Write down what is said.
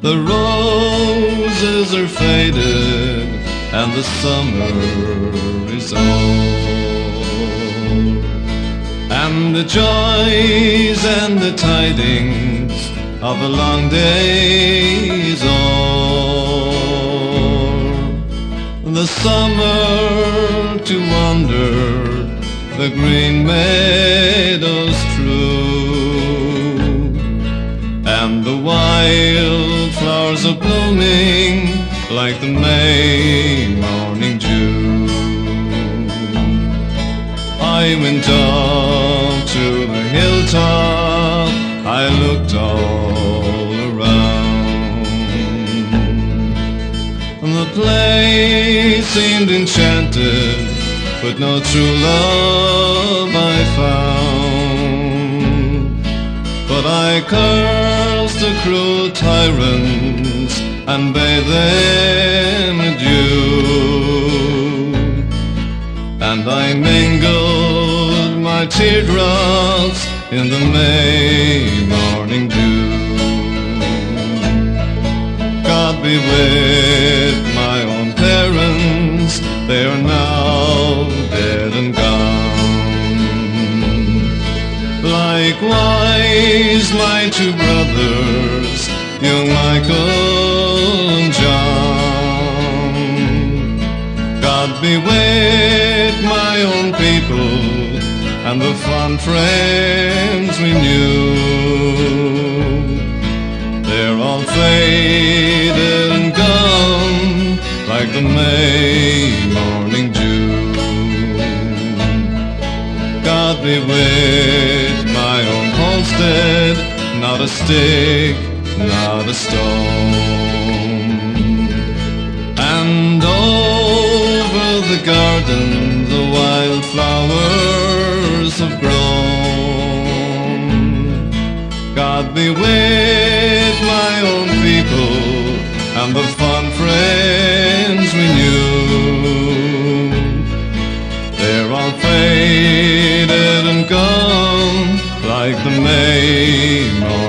The roses are faded and the summer is o'er, and the joys and the tidings of a long day is o'er. The summer to wander the green meadows through, and the wild flowers are blooming like the May morning dew. I went up to the hilltop, I looked all around. The place seemed enchanted, but no true love I found. But I cursed the cruel tyrants and bade them adieu, and I mingled my teardrops in the May morning dew. God be with my own parents, they are now dead and gone. Likewise my two brothers, young Michael and John. God be with my own people and the fond friends we knew. They're all faded and gone like the May morning dew. God be with my own homestead, not a stick, not a stone. And over the garden the wild flowers have grown. God be with my own people and the fond friends we knew. They're all faded and gone like the May morning.